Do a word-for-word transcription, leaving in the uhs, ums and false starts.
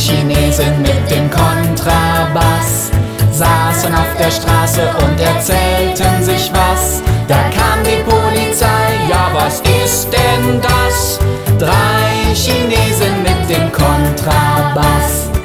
Chinesen mit dem Kontrabass saßen auf der Straße und erzählten sich was. Da kam die Polizei, ja was ist denn das? Drei Chinesen mit dem Kontrabass.